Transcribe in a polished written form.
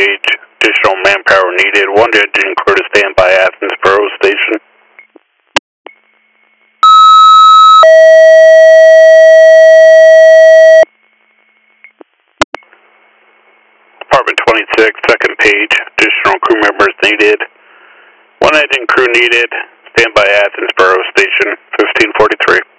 page. Additional manpower needed. 1 engine crew to stand by Athens Borough Station. Department 26, second page. Additional crew members needed. 1 engine crew needed. Stand by Athens Borough Station. 1543.